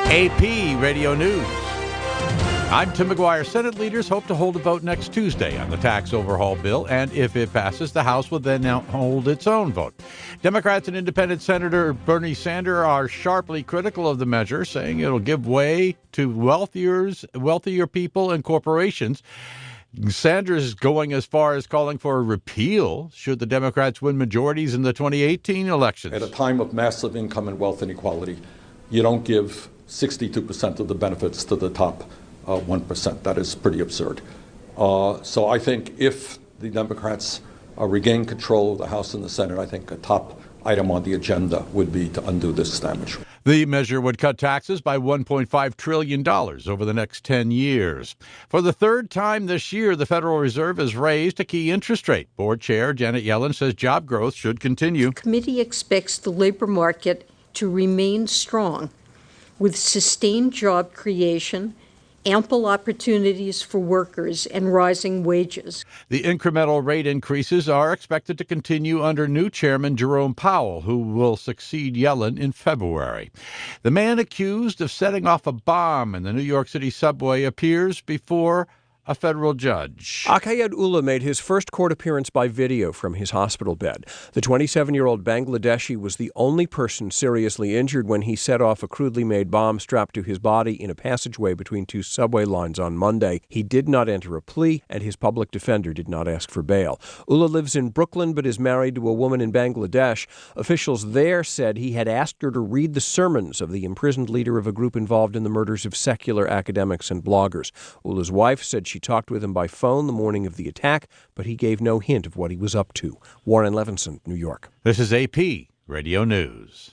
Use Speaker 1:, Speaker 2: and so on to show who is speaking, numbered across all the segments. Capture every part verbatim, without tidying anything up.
Speaker 1: A P Radio News. I'm Tim McGuire. Senate leaders hope to hold a vote next Tuesday on the tax overhaul bill, and if it passes, the House will then hold its own vote. Democrats and independent Senator Bernie Sanders are sharply critical of the measure, saying it'll give way to wealthier, wealthier people and corporations. Sanders is going as far as calling for a repeal should the Democrats win majorities in the twenty eighteen elections.
Speaker 2: At a time of massive income and wealth inequality, you don't give sixty-two percent of the benefits to the top uh, one percent. That is pretty absurd. Uh, so I think if the Democrats uh, regain control of the House and the Senate, I think a top item on the agenda would be to undo this damage.
Speaker 1: The measure would cut taxes by one point five trillion dollars over the next ten years. For the third time this year, the Federal Reserve has raised a key interest rate. Board Chair Janet Yellen says job growth should continue.
Speaker 3: The committee expects the labor market to remain strong with sustained job creation, ample opportunities for workers, and rising wages.
Speaker 1: The incremental rate increases are expected to continue under new Chairman Jerome Powell, who will succeed Yellen in February. The man accused of setting off a bomb in the New York City subway appears before a federal judge.
Speaker 4: Akayed Ullah made his first court appearance by video from his hospital bed. The twenty-seven-year-old Bangladeshi was the only person seriously injured when he set off a crudely made bomb strapped to his body in a passageway between two subway lines on Monday. He did not enter a plea, and his public defender did not ask for bail. Ullah lives in Brooklyn but is married to a woman in Bangladesh. Officials there said he had asked her to read the sermons of the imprisoned leader of a group involved in the murders of secular academics and bloggers. Ullah's wife said she She talked with him by phone the morning of the attack, but he gave no hint of what he was up to. Warren Levinson, New York.
Speaker 1: This is A P Radio News.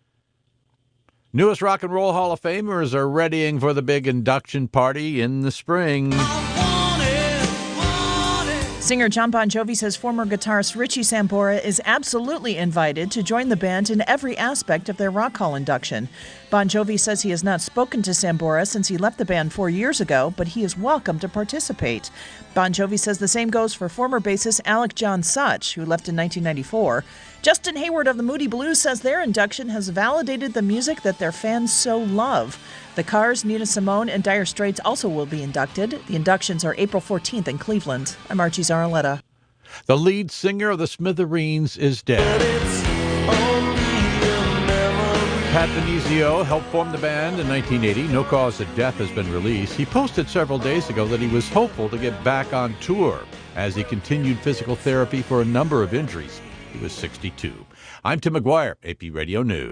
Speaker 1: Newest Rock and Roll Hall of Famers are readying for the big induction party in the spring.
Speaker 5: Singer John Bon Jovi says former guitarist Richie Sambora is absolutely invited to join the band in every aspect of their Rock Hall induction. Bon Jovi says he has not spoken to Sambora since he left the band four years ago, but he is welcome to participate. Bon Jovi says the same goes for former bassist Alec John Such, who left in nineteen ninety-four. Justin Hayward of the Moody Blues says their induction has validated the music that their fans so love. The Cars, Nina Simone, and Dire Straits also will be inducted. The inductions are April fourteenth in Cleveland. I'm Archie Zaraletta.
Speaker 1: The lead singer of the Smithereens is dead. Pat Venezio helped form the band in nineteen eighty. No cause of death has been released. He posted several days ago that he was hopeful to get back on tour as he continued physical therapy for a number of injuries. He was sixty-two. I'm Tim McGuire, A P Radio News.